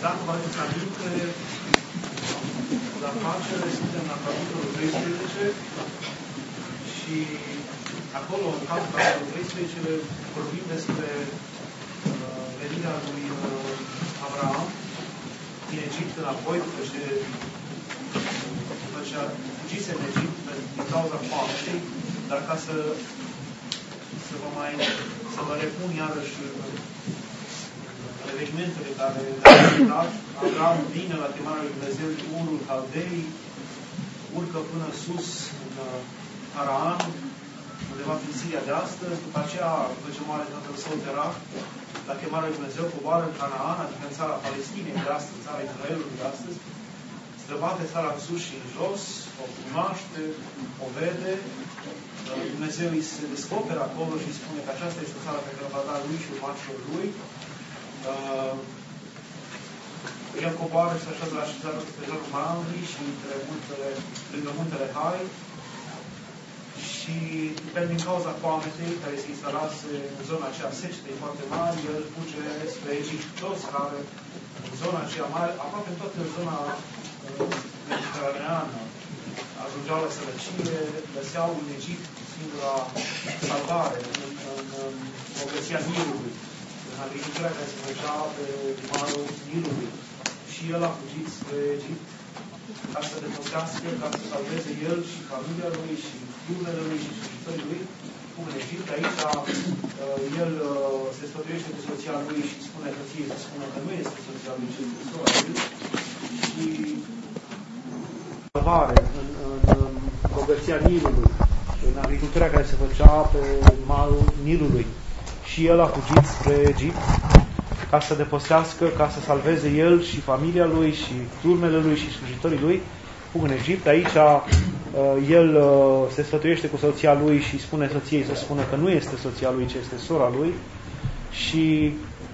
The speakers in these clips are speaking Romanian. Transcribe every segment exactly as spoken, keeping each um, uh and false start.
Dacă vă aduceți aminte, la facere suntem la capitolul treisprezece și acolo, în cazul capitolul treisprezece, vorbim despre uh, venirea lui uh, Avraam din Egipt înapoi, după ce, după ce a fugise în Egipt din cauza foametei, dar ca să, să vă mai să vă repun iarăși evenimentele care le-au dat, Avraam vine la chemarea lui Dumnezeu din Urul Caldei, urcă până sus în Haraan, undeva prin Siria de astăzi, după aceea, după ce moare tatăl său Terah, la chemarea lui Dumnezeu coboară în Canaan, adică în țara Palestinei de astăzi, în țara Israelului de astăzi, străbate țara în sus și în jos, o cunoaște, o vede, Dumnezeu îi se descoperă acolo și îi spune că aceasta este țara pe care va da lui și urmașilor lui. Uh, el coboară și se așează la așezarul pe jurul Mamrii și între muntele, lângă muntele Hai și din cauza foametei care se instalase în zona aceea secetei foarte mari, el fuge spre Egipt. Toți care în zona aceea mare, aproape în toată zona mediteraneană, ajungeau la sărăcie, găseau în Egipt singura salvare în, în, în bogăția Nilului, în agricultura care se făcea pe malul Nilului. Și el a fugit spre Egipt ca să deposească, ca să salveze el și familia lui și fiulele lui și slujitorii lui. Cum în Egipt, aici el se sfătuiește cu soția lui și spune soției, se spune că nu este soția lui, ci este sora lui. Și salvare în, în, în bogăția Nilului, în agricultura care se făcea pe malul Nilului. Și el a fugit spre Egipt ca să deposească, ca să salveze el și familia lui și turmele lui și slujitorii lui. Fug în Egipt. Aici uh, el uh, se sfătuiește cu soția lui și spune soției să spună că nu este soția lui, ci este sora lui. Și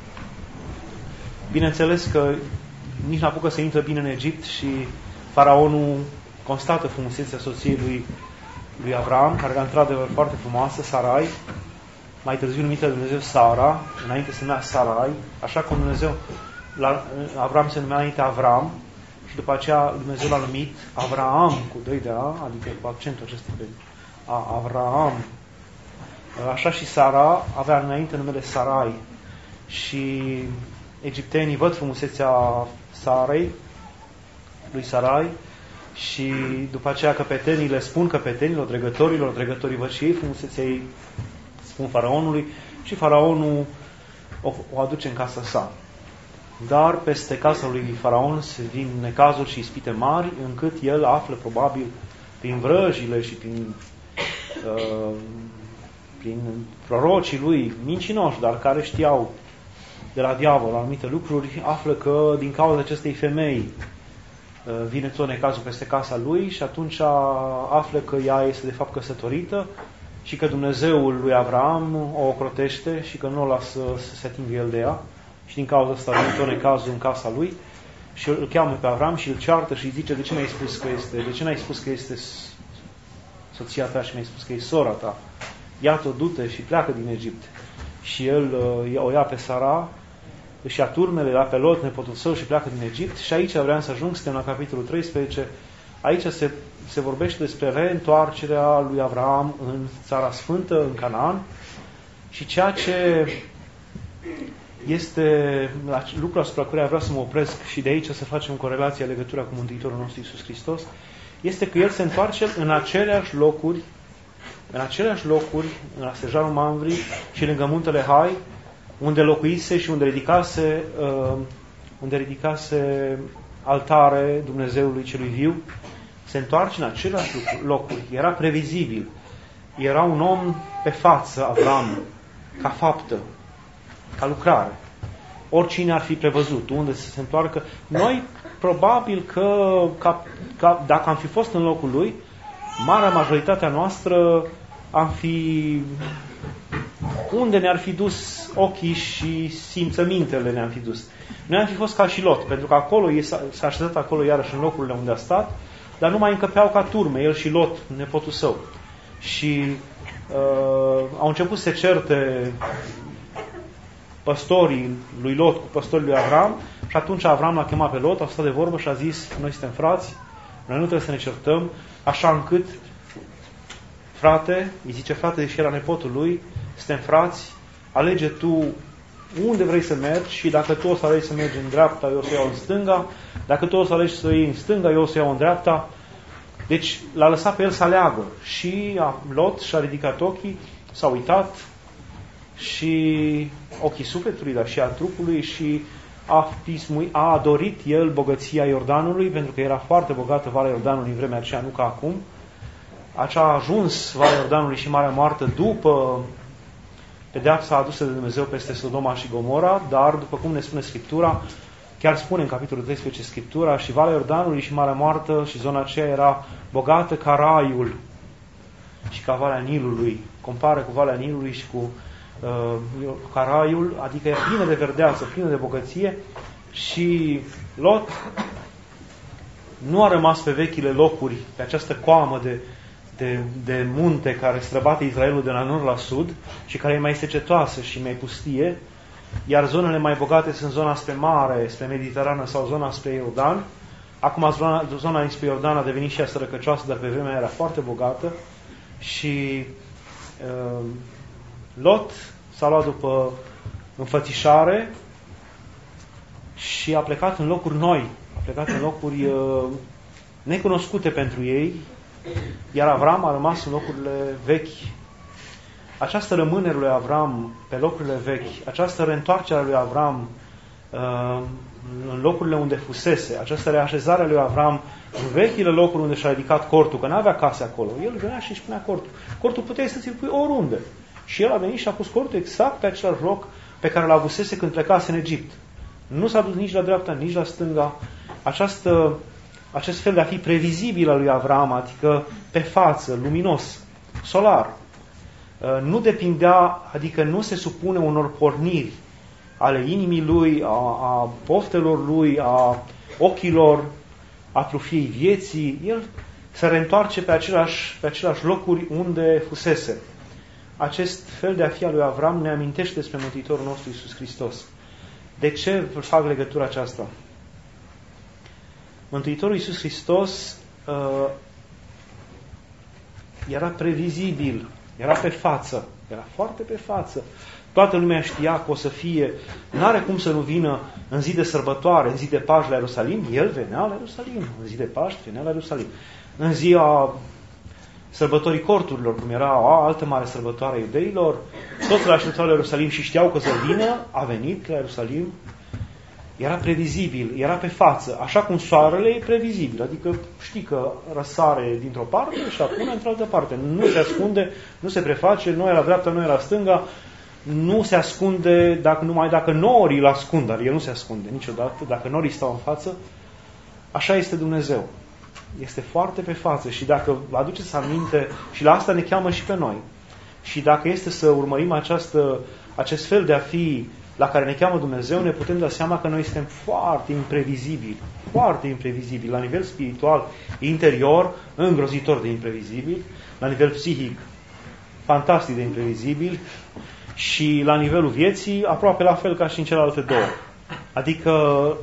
bineînțeles că nici n-apucă să intre bine în Egipt și faraonul constată frumusețea soției lui, lui Avram, care era într-adevăr foarte frumoasă, Sarai, mai târziu numită de Dumnezeu Sara, înainte se numea Sarai, așa cum Dumnezeu, la, Avram se numea înainte Avram și după aceea Dumnezeu l-a numit Avraam cu doi de A, adică cu accentul acesta pe A, Avraam. Așa și Sara avea înainte numele Sarai și egiptenii văd frumusețea Sarei, lui Sarai, și după aceea căpetenii le spun căpetenilor, dregătorilor, dregătorii văd și ei frumusețea ei, spun faraonului și faraonul o, o aduce în casa sa. Dar peste casa lui faraon se vin necazuri și ispite mari, încât el află probabil prin vrăjile și prin, uh, prin prorocii lui mincinoși, dar care știau de la diavol anumite lucruri, află că din cauza acestei femei uh, vine tot necazul peste casa lui și atunci află că ea este de fapt căsătorită și că Dumnezeul lui Avram o ocrotește și că nu o lasă să se atingă el de ea. Și din cauza asta vine tot necazul în casa lui și îl cheamă pe Avram și îl ceartă și îi zice: de ce n-ai spus că este, de ce n-ai spus că este soția ta și mi-ai spus că e sora ta? Iată-o, du-te și pleacă din Egipt. Și el uh, o ia pe Sara, își ia turmele, la pe Lot, nepotul său, și pleacă din Egipt. Și aici vreau să ajung, suntem la capitolul treisprezece. Aici se, se vorbește despre reîntoarcerea lui Avram în Țara Sfântă, în Canaan, și ceea ce este lucrul asupra care vreau să mă opresc și de aici să facem corelația, legătura cu Mântuitorul nostru Iisus Hristos, este că El se întoarce în aceleași locuri, în aceleași locuri, la stejarul Mamrii și lângă muntele Hai, unde locuise și unde ridicase, uh, unde ridicase altare Dumnezeului celui viu. Se întoarce în aceleași locuri. Era previzibil. Era un om pe față, Avram, ca faptă, ca lucrare. Oricine ar fi prevăzut unde să se întoarcă. Noi, probabil că, ca, ca, dacă am fi fost în locul lui, marea majoritatea noastră am fi, unde ne-ar fi dus ochii și simțămintele ne-am fi dus. Noi am fi fost ca și Lot, pentru că acolo s-a așezat acolo iarăși în locurile unde a stat, dar nu mai încăpeau ca turme, el și Lot, nepotul său. Și uh, au început să se certe păstorii lui Lot cu păstorii lui Avram Și atunci Avram l-a chemat pe Lot, a stat de vorbă și a zis, noi suntem frați, noi nu trebuie să ne certăm, așa încât, frate, îi zice frate, deși era nepotul lui, suntem frați, alege tu unde vrei să mergi și dacă tu o să alegi să mergi în dreapta, eu o să iau în stânga, dacă tu o să alegi să iei în stânga, eu o să iau în dreapta. Deci l-a lăsat pe el să aleagă. Și Lot și-a ridicat ochii, s-a uitat și ochii sufletului, dar și a trupului și a, a dorit el bogăția Iordanului, pentru că era foarte bogată Valea Iordanului în vremea aceea, nu ca acum. Acea a ajuns Valea Iordanului și Marea Moartă după pedeapsa adusă de Dumnezeu peste Sodoma și Gomora, dar, după cum ne spune Scriptura, chiar spune în capitolul treisprezece Scriptura, și Valea Iordanului și Marea Moartă și zona aceea era bogată ca raiul și ca Valea Nilului. Compară cu Valea Nilului și cu uh, ca raiul, adică e plină de verdeață, plină de bogăție, și Lot nu a rămas pe vechile locuri, pe această coamă de De, de munte care străbate Israelul de la nord la sud și care e mai secetoasă și mai pustie, iar zonele mai bogate sunt zona spre mare, spre Mediterană sau zona spre Iordan. Acum zona, zona spre Iordan a devenit și ea sărăcăcioasă, dar pe vremea era foarte bogată și uh, Lot s-a luat după înfățișare și a plecat în locuri noi, a plecat în locuri uh, necunoscute pentru ei, iar Avram a rămas în locurile vechi. Această rămânere lui Avram pe locurile vechi, această reîntoarcere a lui Avram uh, în locurile unde fusese, această reașezare a lui Avram în vechile locuri unde și-a ridicat cortul, că n-avea case acolo, el venea și își punea cortul. Cortul puteai să ți-l pui oriunde. Și el a venit și a pus cortul exact pe același loc pe care l-a avusese când plecase în Egipt. Nu s-a dus nici la dreapta, nici la stânga. Această Acest fel de a fi previzibil al lui Avram, adică pe față, luminos, solar, nu depindea, adică nu se supune unor porniri ale inimii lui, a, a poftelor lui, a ochilor, a trufiei vieții. El se reîntoarce pe același, pe același locuri unde fusese. Acest fel de a fi al lui Avram ne amintește despre Mântuitorul nostru Iisus Hristos. De ce fac legătura aceasta? Mântuitorul Iisus Hristos uh, era previzibil, era pe față, era foarte pe față. Toată lumea știa că o să fie, n-are cum să nu vină în zi de sărbătoare, în zi de Paști la Ierusalim, el venea la Ierusalim, în zi de Paști venea la Ierusalim. În ziua sărbătorii corturilor, cum era o altă mare sărbătoare a iudeilor, toți la așteptau la Ierusalim și știau că să vină, a venit la Ierusalim. Era previzibil, era pe față, așa cum soarele e previzibil, adică știi că răsare dintr-o parte și apune într-altă parte. Nu se ascunde, nu se preface, nu e la dreapta, nu e la stânga, nu se ascunde dacă, numai dacă norii îl ascund, dar el nu se ascunde niciodată, dacă norii stau în față. Așa este Dumnezeu. Este foarte pe față și dacă vă aduceți aminte, și la asta ne cheamă și pe noi. Și dacă este să urmărim această, acest fel de a fi la care ne cheamă Dumnezeu, ne putem da seama că noi suntem foarte imprevizibili, foarte imprevizibili, la nivel spiritual, interior, îngrozitor de imprevizibil, la nivel psihic, fantastic de imprevizibil, și la nivelul vieții, aproape la fel ca și în celelalte două. Adică,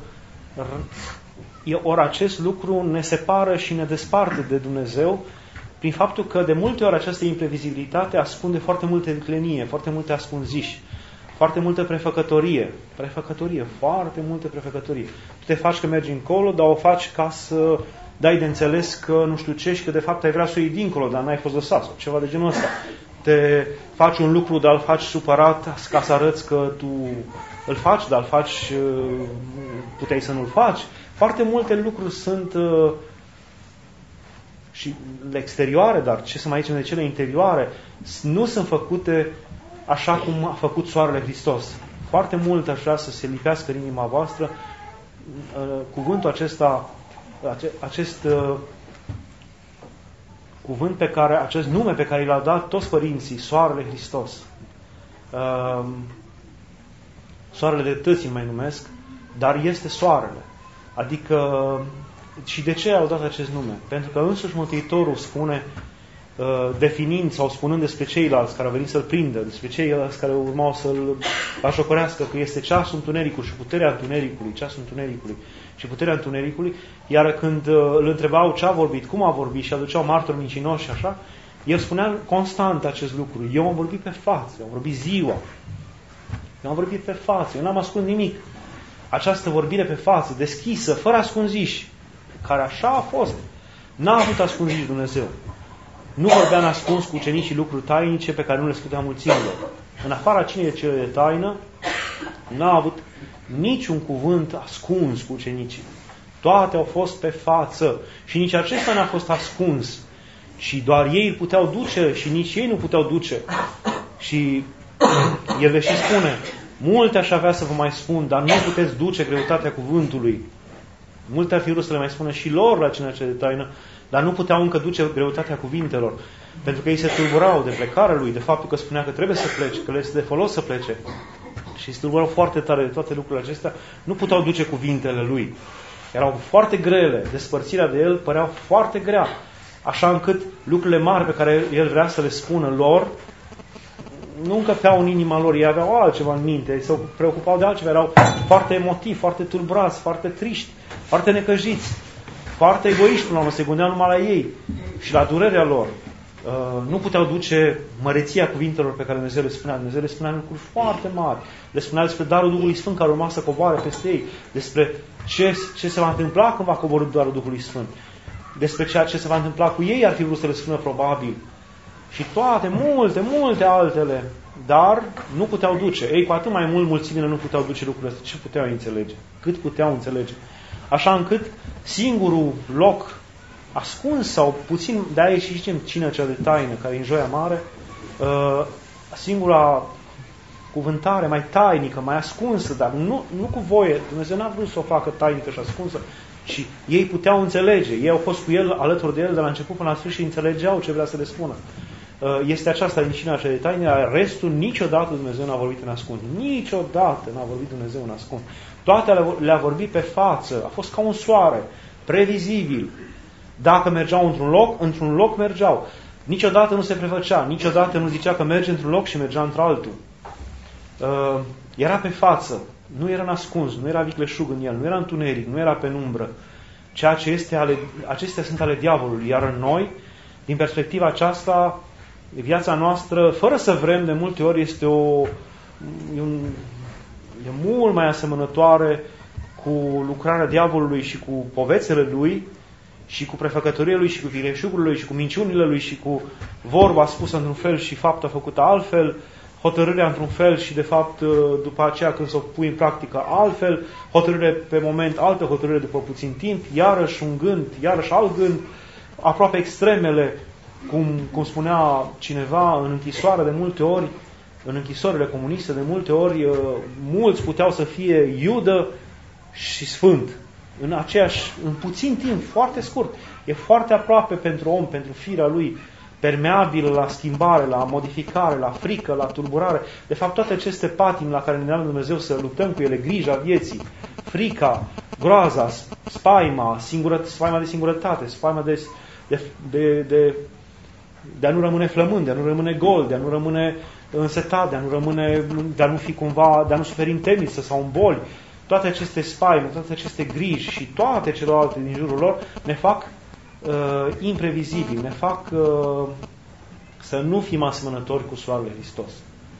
ori acest lucru ne separă și ne desparte de Dumnezeu, prin faptul că de multe ori această imprevizibilitate ascunde foarte multe înclenie, foarte multe ascunziși, foarte multă prefăcătorie, prefăcătorie, foarte multă prefăcătorie. Tu te faci că mergi încolo, dar o faci ca să dai de înțeles că nu știu ce și că de fapt ai vrea să o iei dincolo, dar n-ai fost lăsat sau ceva de genul ăsta. Te faci un lucru, dar îl faci supărat ca să arăți că tu îl faci, dar îl faci, puteai să nu-l faci. Foarte multe lucruri sunt și exterioare, dar ce să mai zicem de cele interioare, nu sunt făcute așa cum a făcut soarele Hristos. Foarte mult aș vrea să se lipească în inima voastră cuvântul acesta, acest cuvânt pe care, acest nume pe care l-au dat toți părinții, soarele Hristos. Soarele dreptății îl mai numesc, dar este soarele. Adică, și de ce au dat acest nume? Pentru că însuși Mântuitorul spune definind sau spunând despre ceilalți care au venit să-l prindă, despre ceilalți care urmau să-l bajocorească, că este ceasul întunericului și puterea întunericului, ceasul întunericului și puterea întunericului, iar când îl întrebau ce a vorbit, cum a vorbit și aduceau martori mincinoși și așa, el spunea constant acest lucru. Eu am vorbit pe față, eu am vorbit ziua, eu am vorbit pe față, eu n-am ascuns nimic. Această vorbire pe față, deschisă, fără ascunziși, care așa a fost, n-a avut ascunziși Dumnezeu. Nu vorbea în ascuns cu ucenicii lucruri tainice pe care nu le spunea mulțimilor. În afara cinei cele de taină, n-a avut niciun cuvânt ascuns cu ucenicii. Toate au fost pe față. Și nici acesta n-a fost ascuns. Și doar ei îl puteau duce și nici ei nu puteau duce. Și el le și spune, multe aș avea să vă mai spun, dar nu puteți duce greutatea cuvântului. Multe ar fi vrut să le mai spună și lor la cina cea de taină, dar nu puteau încă duce greutatea cuvintelor. Pentru că ei se tulburau de plecarea lui, de faptul că spunea că trebuie să plece, că le este de folos să plece. Și se tulburau foarte tare de toate lucrurile acestea, nu puteau duce cuvintele lui. Erau foarte grele, despărțirea de el părea foarte grea. Așa încât lucrurile mari pe care el vrea să le spună lor, nu încăpeau în inima lor, ei aveau altceva în minte, se preocupau de altceva, erau foarte emotivi, foarte tulburați, foarte triști, foarte necăjiți, foarte egoiști, până la urmă, se gândeau numai la ei și la durerea lor. Uh, nu puteau duce măreția cuvintelor pe care Dumnezeu le spunea. Dumnezeu le spunea lucruri foarte mari. Le spunea despre darul Duhului Sfânt care urma să coboare peste ei, despre ce, ce se va întâmpla când va coborî darul Duhului Sfânt, despre ceea ce se va întâmpla cu ei, ar fi vrut să le spună probabil. Și toate, multe, multe altele, dar nu puteau duce. Ei, cu atât mai mult, mulțimile nu puteau duce lucrurile astea. Ce puteau înțelege? Cât puteau înțelege? Așa încât singurul loc ascuns sau puțin, de-aia și zicem cina cea de taină, care e în Joia Mare, uh, singura cuvântare mai tainică, mai ascunsă, dar nu, nu cu voie. Dumnezeu n-a vrut să o facă tainică și ascunsă, ci ei puteau înțelege. Ei au fost cu el, alături de el, de la început până la sfârșit și înțelegeau ce vrea să le spună. Uh, este aceasta din cina cea de taină, restul niciodată Dumnezeu n-a vorbit în ascuns. Niciodată n-a vorbit Dumnezeu în ascuns. Toate le-a vorbit pe față. A fost ca un soare, previzibil. Dacă mergeau într-un loc, într-un loc mergeau. Niciodată nu se prefăcea, niciodată nu zicea că merge într-un loc și mergea într-altul. Uh, era pe față, nu era în ascuns, nu era vicleșug în el, nu era întuneric, nu era penumbră. Ceea ce este ale, acestea sunt ale diavolului. Iar în noi, din perspectiva aceasta, viața noastră, fără să vrem, de multe ori este o... E, un, e mult mai asemănătoare cu lucrarea diavolului și cu povețele lui, și cu prefăcătoria lui, și cu vileșugul lui, și cu minciunile lui, și cu vorba spusă într-un fel și fapta făcută altfel, hotărârea într-un fel și de fapt după aceea când s-o pui în practică altfel, hotărâre pe moment, altă hotărâre după puțin timp, iarăși un gând, iarăși alt gând, aproape extremele, cum, cum spunea cineva în închisoare de multe ori, în închisorile comuniste de multe ori, mulți puteau să fie Iudă și Sfânt. În aceeași, în puțin timp, foarte scurt. E foarte aproape pentru om, pentru firea lui, permeabilă la schimbare, la modificare, la frică, la tulburare. De fapt, toate aceste patimi la care ne dă Dumnezeu să luptăm cu ele, grija vieții, frica, groaza, spaima, singură, spaima de singurătate, spaima de, de, de, de, de a nu rămâne flămând, de a nu rămâne gol, de a nu rămâne însetat, de a nu rămâne, de a nu fi cumva, de a nu suferi în temniță sau în boli. Toate aceste spaime, toate aceste griji și toate celelalte din jurul lor ne fac uh, imprevizibili, ne fac uh, să nu fim asemănători cu Soarele Hristos.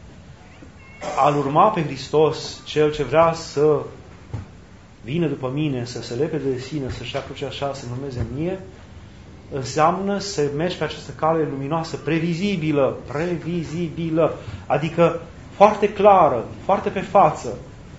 Al urma pe Hristos, cel ce vrea să vină după mine, să se lepede de sine, să-și ia crucea așa, să urmeze mie, înseamnă să mergi pe această cale luminoasă, previzibilă, previzibilă, adică foarte clară, foarte pe față.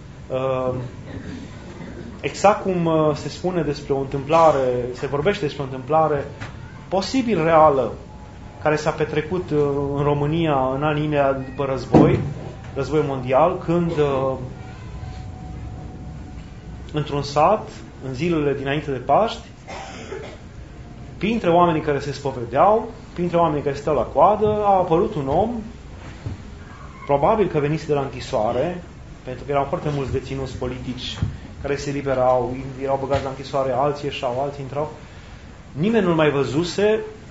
Exact cum se spune despre o întâmplare, se vorbește despre o întâmplare posibil reală, care s-a petrecut în România în anii imediat după război, război mondial, când într-un sat, în zilele dinainte de Paști, printre oamenii care se spovedeau, printre oamenii care stau la coadă, a apărut un om, probabil că venise de la închisoare, pentru că erau foarte mulți deținuți politici care se liberau, erau băgați la închisoare, alții ieșau, alții intrau. Nimeni nu-l mai văzuse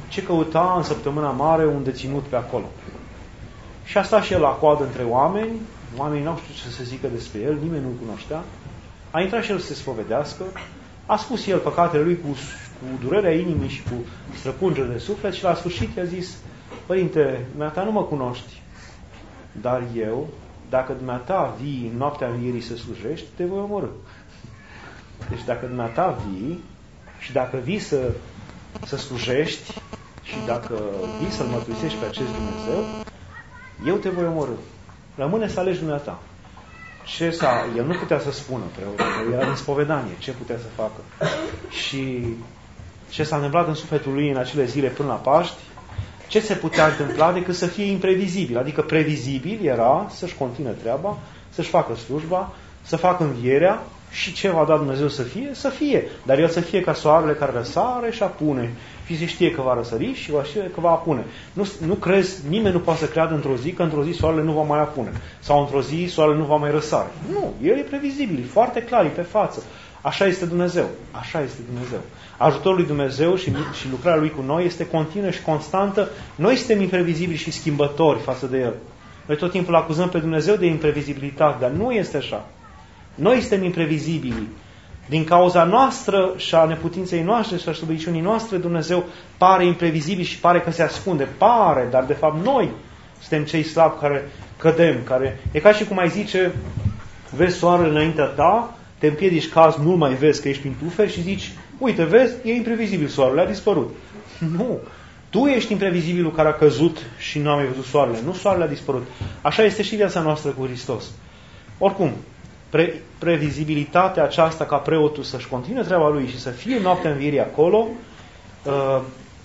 ce căuta în săptămâna mare un deținut pe acolo. Și a stat și el la coadă între oameni, oamenii n-au știut ce să zică despre el, nimeni nu-l cunoștea. A intrat și el să se spovedească, a spus el păcatele lui cu, cu durerea inimii și cu străpungere de suflet și la sfârșit i-a zis: Părinte, dumneata nu mă cunoști, dar eu, dacă dumneata vii în noaptea învierii să slujești, te voi omorî. Deci dacă dumneata vii și dacă vii să, să slujești și dacă vii să-L mărturisești pe acest Dumnezeu, eu te voi omorî. Rămâne să alegi dumneata. Ce s-a, el nu putea să spună, preotul, era în spovedanie, ce putea să facă. Și ce s-a întâmplat în sufletul lui în acele zile până la Paști, ce se putea întâmpla decât să fie imprevizibil. Adică previzibil era să-și continue treaba, să-și facă slujba, să facă învierea și ce va da Dumnezeu să fie, să fie. Dar el să fie ca soarele care răsare și apune. Și se știe că va răsări și va știe că va apune. Nu, nu crezi, nimeni nu poate să creadă într-o zi că într-o zi soarele nu va mai apune. Sau într-o zi soarele nu va mai răsare. Nu, el e previzibil, e foarte clar, e pe față. Așa este Dumnezeu. Așa este Dumnezeu. Ajutorul lui Dumnezeu și, și lucrarea Lui cu noi este continuă și constantă. Noi suntem imprevizibili și schimbători față de El. Noi tot timpul acuzăm pe Dumnezeu de imprevizibilitate, dar nu este așa. Noi suntem imprevizibili. Din cauza noastră și a neputinței noastre și a slăbiciunii noastre, Dumnezeu pare imprevizibil și pare că se ascunde. Pare, dar de fapt noi suntem cei slabi care cădem. Care... E ca și cum ai zice, vezi soarele înaintea ta, te împiedici caz, nu mai vezi că ești prin tuferi și zici, uite, vezi, e imprevizibil soarele, a dispărut. Nu. Tu ești imprevizibilul care a căzut și nu am mai văzut soarele. Nu soarele a dispărut. Așa este și viața noastră cu Hristos. Oricum, pre- previzibilitatea aceasta ca preotul să-și continue treaba lui și să fie noaptea învierii acolo, uh,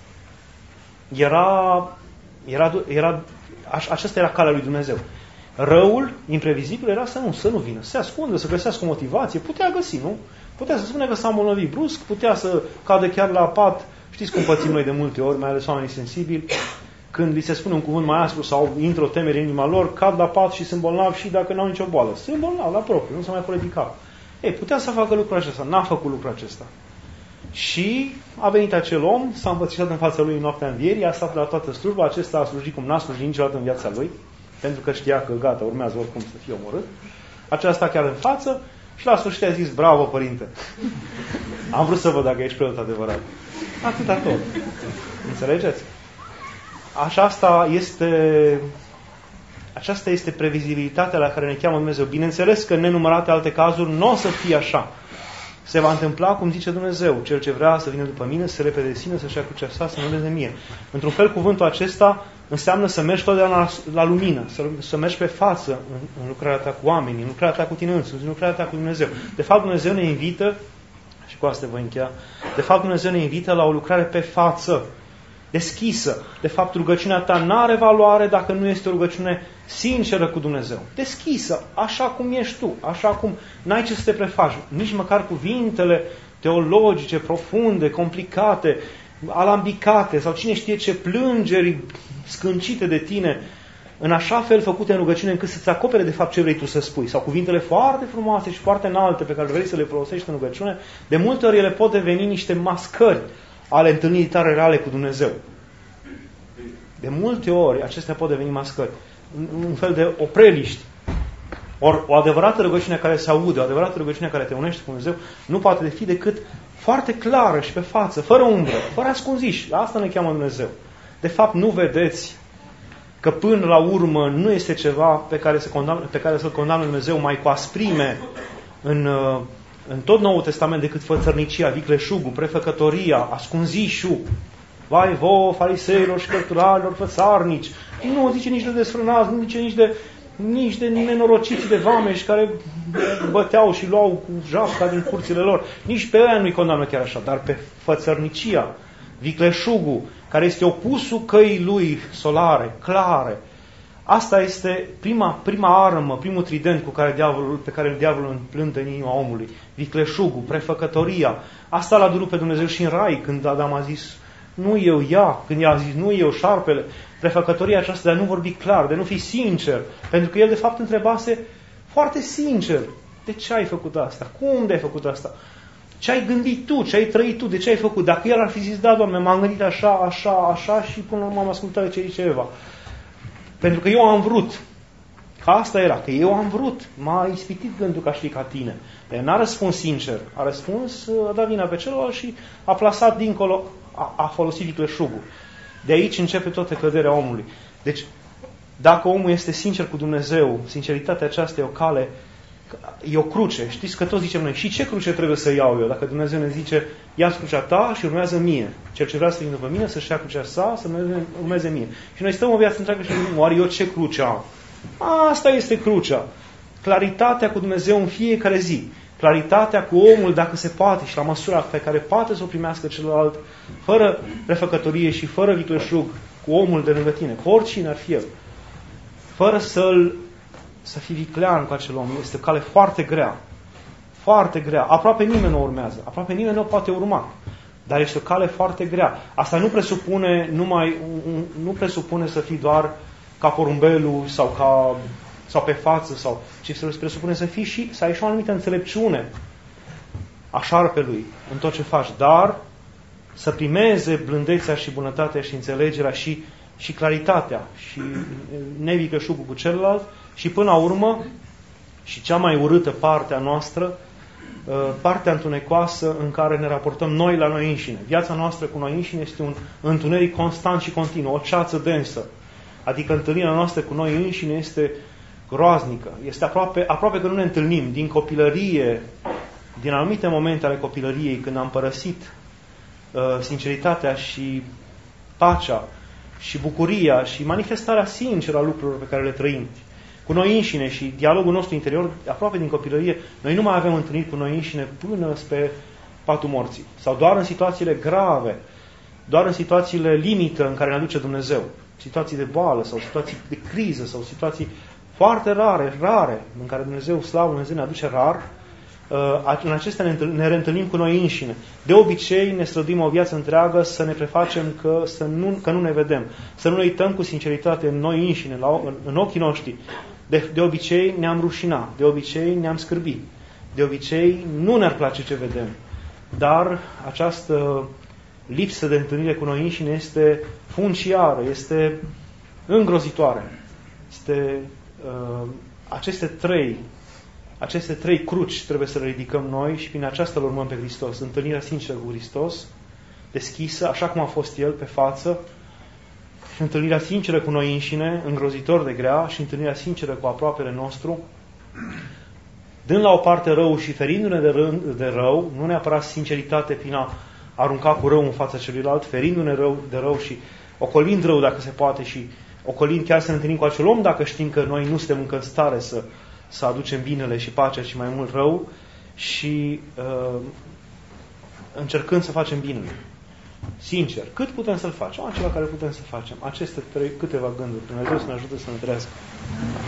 era, era, era, aceasta era calea lui Dumnezeu. Răul, imprevizibil, era să nu, să nu vină, să se ascundă, să găsească o motivație. Putea găsi, nu? Putea să spune că s-a îmbolnăvit brusc, putea să cadă chiar la pat. Știți cum pățim noi de multe ori, mai ales oamenii sensibili, când li se spune un cuvânt mai aspru sau intră o temere în inima lor, cad la pat și sunt bolnavi și dacă n-au nicio boală. Sunt bolnavi la propriu, nu se mai pot ridica. Ei, putea să facă lucrul acesta, n-a făcut lucrul acesta. Și a venit acel om, s-a împățișat în fața lui în noaptea învierii, a stat la toată slujba, acesta a slujit cum n-a slujit niciodată în viața lui, pentru că știa că gata, urmează oricum să fie omorât. Aceasta chiar în față și la sfârșit a zis, bravo, părinte. Am vrut să văd dacă ești preot adevărat. Atâta tot. Înțelegeți? Aceasta este, aceasta este previzibilitatea la care ne cheamă Dumnezeu. Bineînțeles că în nenumărate alte cazuri nu o să fie așa. Se va întâmpla, cum zice Dumnezeu, cel ce vrea să vină după mine, să se repede de sine, să-și ia crucea sa, să nu de mie. Într-un fel, cuvântul acesta înseamnă să mergi totdeauna la, la lumină, să, să mergi pe față în, în lucrarea ta cu oamenii, în lucrarea ta cu tine însuți, în lucrarea ta cu Dumnezeu. De fapt, Dumnezeu ne invită, și cu asta voi încheia, de fapt, Dumnezeu ne invită la o lucrare pe față, deschisă. De fapt, rugăciunea ta n-are valoare dacă nu este o rugăciune sinceră cu Dumnezeu. Deschisă, așa cum ești tu, așa cum n-ai ce să te prefaci. Nici măcar cuvintele teologice, profunde, complicate, alambicate, sau cine știe ce plângeri scâncite de tine, în așa fel făcute în rugăciune încât să-ți acopere de fapt ce vrei tu să spui. Sau cuvintele foarte frumoase și foarte înalte pe care vrei să le folosești în rugăciune, de multe ori ele pot deveni niște mascări ale întâlnirii tale reale cu Dumnezeu. De multe ori acestea pot deveni mascări. Un fel de opreliști. Ori o adevărată rugăciune care se aude, o adevărată rugăciune care te unește cu Dumnezeu, nu poate fi decât foarte clară și pe față, fără umbră, fără ascunziși. La asta ne cheamă Dumnezeu. De fapt, nu vedeți că până la urmă nu este ceva pe care, se condamn, pe care să-l condamne Dumnezeu mai cu asprime în, în tot Noul Testament decât fățărnicia, vicleșugul, prefăcătoria, ascunzișul. Vai vouă, fariseilor și cărturarilor, fățarnici. Nu zice nici de desfrânați, nu zice nici de, nici de nenorociți de vameși care băteau și luau cu japca din curțile lor. Nici pe aia nu-i condamnă chiar așa, dar pe fățărnicia, vicleșugul, care este opusul căii lui solare, clare. Asta este prima, prima armă, primul trident cu care diavolul, pe care diavolul împlântă în inima omului. Vicleșugul, prefăcătoria. Asta l-a durut pe Dumnezeu și în rai, când Adam a zis, nu eu, ea, când i-a zis, nu eu, șarpele. Prefăcătoria aceasta de a nu vorbi clar, de a nu fi sincer. Pentru că el de fapt întrebase foarte sincer, de ce ai făcut asta? Cum de ai făcut asta? Ce ai gândit tu? Ce ai trăit tu? De ce ai făcut? Dacă el ar fi zis, da, Doamne, m-am gândit așa, așa, așa și până la urmă am ascultat ce zice Eva. Pentru că eu am vrut. Că asta era, că eu am vrut. M-a ispitit gândul că aș fi ca tine. Dar n-a răspuns sincer. A răspuns, a dat vina pe celălalt și a plasat dincolo, a, a folosit vicleșugul. De aici începe toată căderea omului. Deci, dacă omul este sincer cu Dumnezeu, sinceritatea aceasta e o cale, e o cruce. Știți că toți zicem noi, și ce cruce trebuie să iau eu? Dacă Dumnezeu ne zice, ia-ți crucea ta și urmează mie. Cel ce vrea să vină după mine, să-și ia crucea sa, să urmeze mie. Și noi stăm o viață întreagă și gândim, oare eu ce cruce am? Asta este crucea. Claritatea cu Dumnezeu în fiecare zi. Claritatea cu omul, dacă se poate și la măsura pe care poate să o primească celălalt, fără refăcătorie și fără vicleșug, cu omul de lângă tine, cu oricine ar fi el. Fără să-l să fii viclean cu acel om. Este o cale foarte grea. Foarte grea. Aproape nimeni nu urmează. Aproape nimeni nu o poate urma. Dar este o cale foarte grea. Asta nu presupune numai, nu presupune să fii doar ca porumbelul sau ca sau pe față, sau, ci se presupune să fii și să ai și o anumită înțelepciune a șarpelui în tot ce faci, dar să primeze blândețea și bunătatea și înțelegerea și, și claritatea și nevicășugul cu celălalt și până la urmă și cea mai urâtă parte a noastră, partea întunecoasă în care ne raportăm noi la noi înșine. Viața noastră cu noi înșine este un întuneric constant și continuu, o ceață densă. Adică întâlnirea noastră cu noi înșine este groaznică. Este aproape, aproape că nu ne întâlnim. Din copilărie, din anumite momente ale copilăriei, când am părăsit uh, sinceritatea și pacea și bucuria și manifestarea sinceră a lucrurilor pe care le trăim cu noi înșine și dialogul nostru interior, aproape din copilărie, noi nu mai avem întâlniri cu noi înșine până spre patul morții. Sau doar în situațiile grave, doar în situațiile limită în care ne aduce Dumnezeu. Situații de boală sau situații de criză sau situații foarte rare, rare, în care Dumnezeu, slavă Dumnezeu, ne aduce rar, în acestea ne, ne reîntâlnim cu noi înșine. De obicei ne străduim o viață întreagă să ne prefacem că, să nu, că nu ne vedem, să nu ne uităm cu sinceritate în noi înșine, la, în, în ochii noștri. De, de obicei ne-am rușinat, de obicei ne-am scârbit, de obicei nu ne-ar place ce vedem. Dar această lipsă de întâlnire cu noi înșine este funciară, este îngrozitoare. Este uh, aceste trei aceste trei cruci trebuie să le ridicăm noi și prin aceasta îl urmăm pe Hristos. Întâlnirea sinceră cu Hristos, deschisă, așa cum a fost El pe față, și întâlnirea sinceră cu noi înșine, îngrozitor de grea, și întâlnirea sinceră cu aproapele nostru, dând la o parte rău și ferindu-ne de, rând, de rău, nu neapărat sinceritate prin a arunca cu rău în fața celuilalt, ferindu-ne rău, de rău și ocolind rău dacă se poate și ocolind chiar să ne întâlnim cu acel om dacă știm că noi nu suntem încă în stare să, să aducem binele și pacea și mai mult rău și uh, încercând să facem binele. Sincer, cât putem să-l facem? Acela care putem să facem. Aceste trei, câteva gânduri. Dumnezeu să ne ajute să ne trăiască.